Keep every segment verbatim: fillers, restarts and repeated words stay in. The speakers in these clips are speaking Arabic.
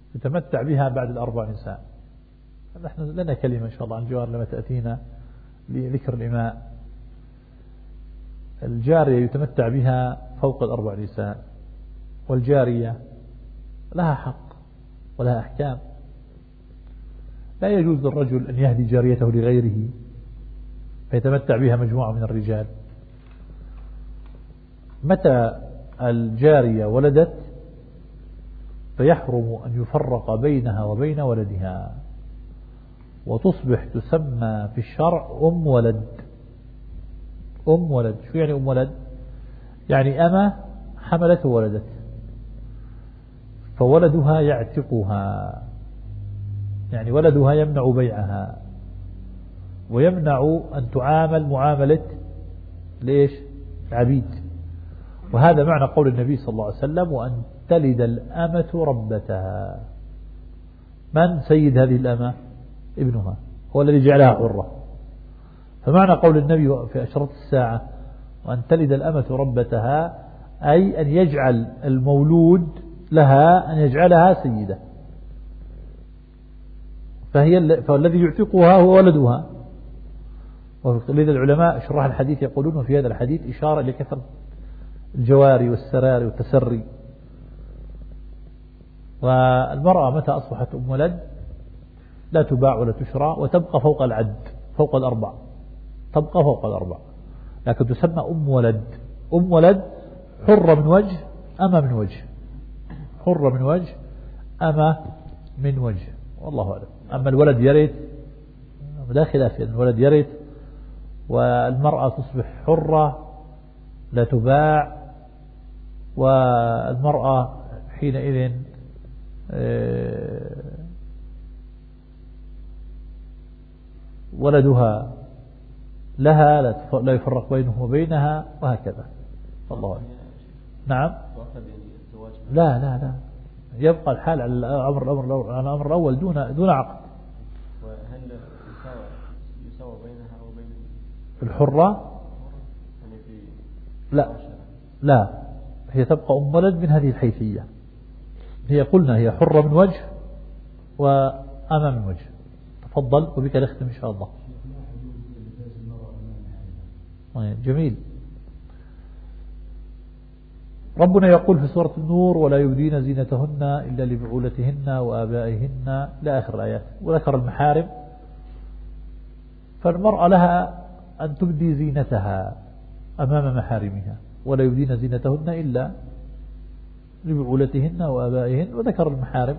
يتمتع بها بعد الأربع نساء. نحن لنا كلمة إن شاء الله عن الجوار لما تأتينا لذكر الإماء. الجارية يتمتع بها فوق الأربع نساء، والجارية لها حق ولها أحكام. لا يجوز للرجل أن يهدي جاريته لغيره فيتمتع بها مجموعة من الرجال. متى الجارية ولدت فيحرم أن يفرق بينها وبين ولدها، وتصبح تسمى في الشرع أم ولد. أم ولد شو يعني أم ولد؟ يعني أما حملت وولدت، فولدها يعتقها، يعني ولدها يمنع بيعها ويمنع أن تعامل معاملة ليش؟ عبيد. وهذا معنى قول النبي صلى الله عليه وسلم وأن تلد الأمة ربتها. من سيد هذه الأمة؟ ابنها، هو الذي جعلها حرة. فمعنى قول النبي في أشرة الساعة وأن تلد الأمة ربتها أي أن يجعل المولود لها أن يجعلها سيدة، فهي فالذي يعتقها هو ولدها. ولذا العلماء شرح الحديث يقولون في هذا الحديث إشارة لكثرة الجواري والسراري والتسري. والمرأة متى أصبحت أم ولد لا تباع ولا تشرى وتبقى فوق العد، فوق الأربع، تبقى فوق الأربع، لكن تسمى أم ولد. أم ولد حرة من وجه أما من وجه، حرة من وجه أما من وجه، والله أعلم. أما الولد يرث لا خلاف، يعني الولد يرث والمرأة تصبح حرة لا تباع، والمرأة حينئذ ولدها لها لا يفرق بينه وبينها وهكذا. الله أعلم. نعم. لا لا لا يبقى الحال على الأمر الأمر على الأمر الأول دون دون عقد. وهل يساوى يساوى بينها وبين الحرة؟ لا لا هي تبقى أم ولد من هذه الحيثية. هي قلنا هي حرة من وجه وأما من وجه. تفضل وبك نختم إن شاء الله. جميل. ربنا يقول في سورة النور ولا يبدين زينتهن إلا لبعولتهن وآبائهن إلى آخر الآيات، وذكر المحارم. فالمرأة لها أن تبدي زينتها أمام محارمها، ولا يبدين زينتهن إلا لبعولتهن وآبائهن، وذكر المحارم.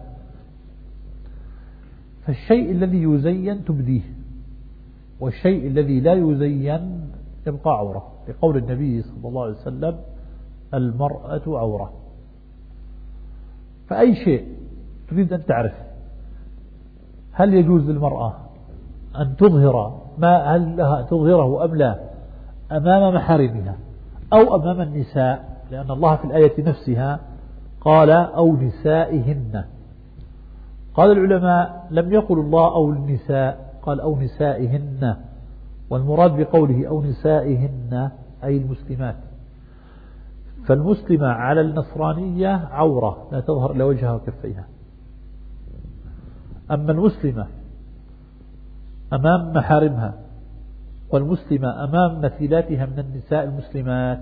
فالشيء الذي يزين تبديه، والشيء الذي لا يزين يبقى عورة، لقول النبي صلى الله عليه وسلم المرأة عورة. فأي شيء تريد أن تعرف هل يجوز للمرأة أن تظهر ما هل لها تظهره أم لا أمام محارمها أو أمام النساء، لأن الله في الآية نفسها قال أو نسائهن. قال العلماء لم يقل الله أو النساء، قال أو نسائهن، والمراد بقوله أو نسائهن أي المسلمات. فالمسلمة على النصرانية عورة لا تظهر إلا وجهها وكفيها. أما المسلمة أمام محارمها والمسلمة أمام مثيلاتها من النساء المسلمات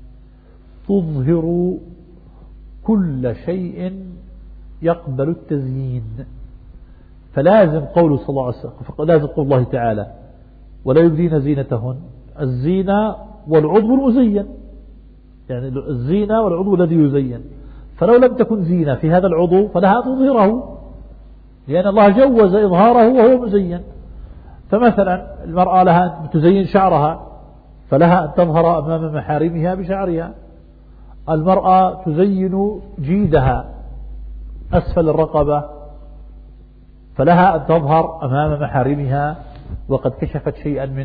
تظهر كل شيء يقبل التزيين. فلازم قول صلى الله عليه وسلم، لازم قول الله تعالى ولا يبدين زينتهن، الزينة والعضو المزين، يعني الزينة والعضو الذي يزين. فلو لم تكن زينة في هذا العضو فلها تظهره، لأن الله جوز إظهاره وهو مزين. فمثلا المرأة لها أن تزين شعرها فلها أن تظهر أمام محارمها بشعرها. المرأة تزين جيدها أسفل الرقبة فلها أن تظهر أمام محارمها وقد كشفت شيئا من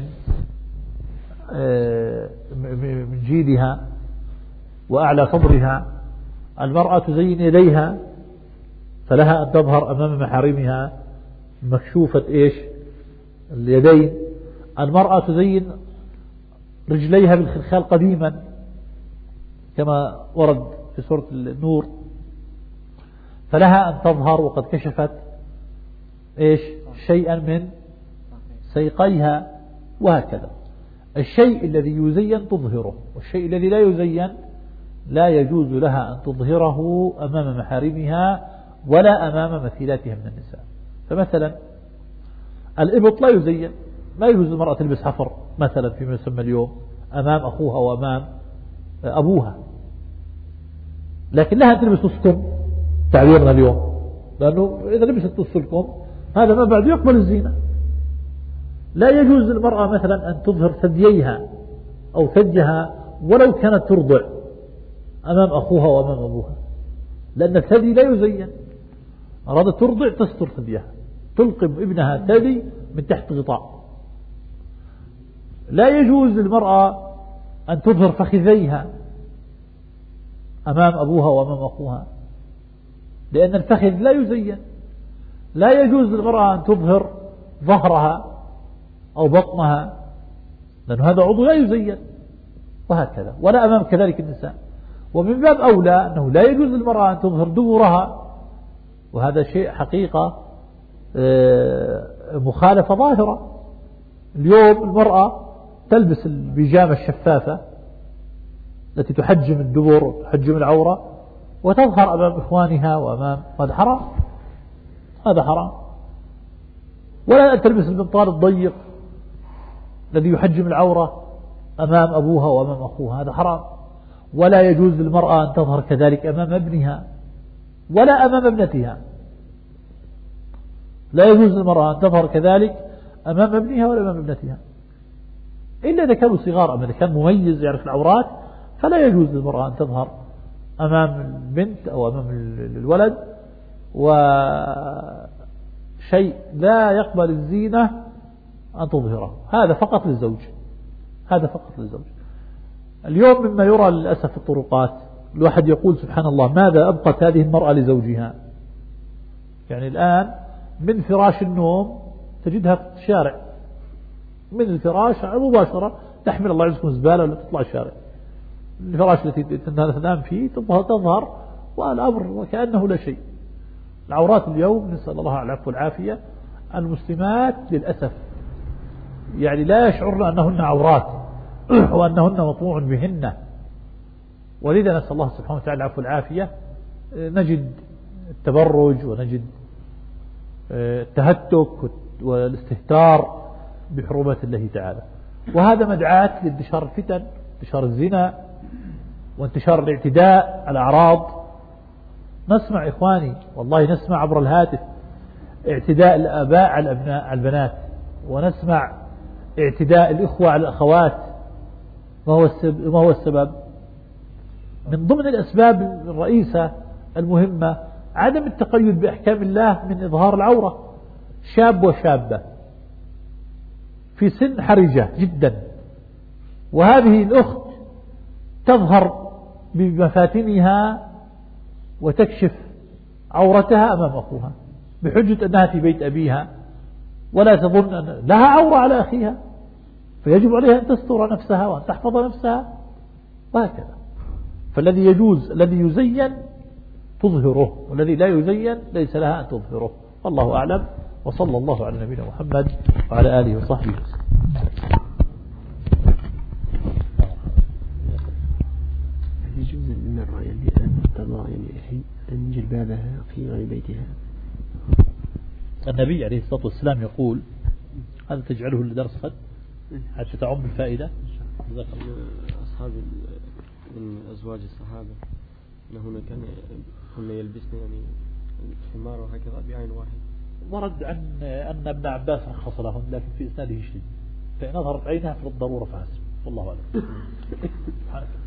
من جيدها وأعلى صدرها. المرأة تزين يديها فلها أن تظهر أمام محارمها مكشوفة إيش اليدين. المرأة تزين رجليها بالخلخال قديما كما ورد في سورة النور. فلها أن تظهر وقد كشفت إيش شيئا من سيقيها، وهكذا. الشيء الذي يزين تظهره، والشيء الذي لا يزين لا يجوز لها أن تظهره أمام محارمها ولا أمام مثيلاتها من النساء. فمثلا الإبط لا يزين، لا يجوز المرأة تلبس حفر مثلا فيما يسمى اليوم أمام أخوها وأمام أبوها، لكن لها أن تلبس السلكم تعبيرنا اليوم، لأنه إذا لبست السلكم هذا ما بعد يقبل الزينة. لا يجوز للمرأة مثلا أن تظهر ثدييها أو ثديها ولو كانت ترضع أمام أخوها وأمام أبوها، لأن الثدي لا يزين. أرادت ترضع تستر ثديها، تلقب ابنها ثدي من تحت غطاء. لا يجوز للمرأة أن تظهر فخذيها أمام أبوها وأمام أخوها، لأن الفخذ لا يزين. لا يجوز للمرأة أن تظهر ظهرها أو بطنها، لأن هذا عضو لا يزين، وهكذا. ولا أمام كذلك النساء. ومن باب أولى أنه لا يجوز للمرأة أن تظهر دبرها، وهذا شيء حقيقة مخالفة ظاهرة. اليوم المرأة تلبس البيجامة الشفافة التي تحجم الدبر وتحجم العورة وتظهر أمام إخوانها وأمام، هذا حرام، هذا حرام. ولا أن تلبس البنطال الضيق الذي يحجم العورة أمام أبوها وأمام أخوها، هذا حرام. ولا يجوز للمرأة أن تظهر كذلك أمام ابنها ولا أمام ابنتها. لا يجوز للمرأة أن تظهر كذلك أمام ابنها ولا أمام ابنتها، إلا إذا كانوا صغار. أما إذا كان مميز يعرف العورات فلا يجوز للمرأة أن تظهر أمام البنت أو أمام الولد. وشيء لا يقبل الزينة أن تظهره، هذا فقط للزوج، هذا فقط للزوج. اليوم مما يرى للأسف في الطرقات الواحد يقول سبحان الله ماذا أبقت هذه المرأة لزوجها. يعني الآن من فراش النوم تجدها في الشارع، من الفراش مباشرة تحمل الله يعزكم الزبالة ولا تطلع الشارع. الفراش التي تنام فيه تظهر والأمر وكأنه لا شيء. العورات اليوم نسأل الله العفو والعافية، المسلمات للأسف يعني لا يشعرن أنهن عورات وأنهن مطموع بهن. ولذا نسأل الله سبحانه وتعالى العفو والعافية، نجد التبرج ونجد التهتك والاستهتار بحرمات الله تعالى، وهذا مدعاة لانتشار الفتن، انتشار الزنا وانتشار الاعتداء على الأعراض. نسمع إخواني والله نسمع عبر الهاتف اعتداء الآباء على الأبناء على البنات، ونسمع اعتداء الإخوة على الأخوات. ما هو السبب؟ ما هو السبب؟ من ضمن الأسباب الرئيسة المهمة عدم التقيد بأحكام الله من إظهار العورة. شاب وشابة في سن حرجة جدا، وهذه الأخت تظهر بمفاتنها وتكشف عورتها أمام أخوها بحجة أنها في بيت أبيها، ولا تظن أن لها عورة على أخيها، فيجب عليها أن تستر نفسها وأن تحفظ نفسها، وهكذا. فالذي يجوز الذي يزين تظهره، والذي لا يزين ليس لها أن تظهره. والله أعلم، وصلى الله على نبينا محمد وعلى آله وصحبه وسلم. يجوز للمرأة يعني أن تضع يعني أن جلبابها في غير بيتها؟ النبي عليه الصلاة والسلام يقول، هذا تجعله لدرس غد حتى تعم الفائدة. أصحاب من أزواج الصحابة أنهن كان كن يلبسن يعني الحمار وهكذا بعين واحد. ورد عن أن ابن عباس رخص لهم، لكن في إسناده شيء، فإن أظهرت عينها فللضرورة فحسب، والله أعلم.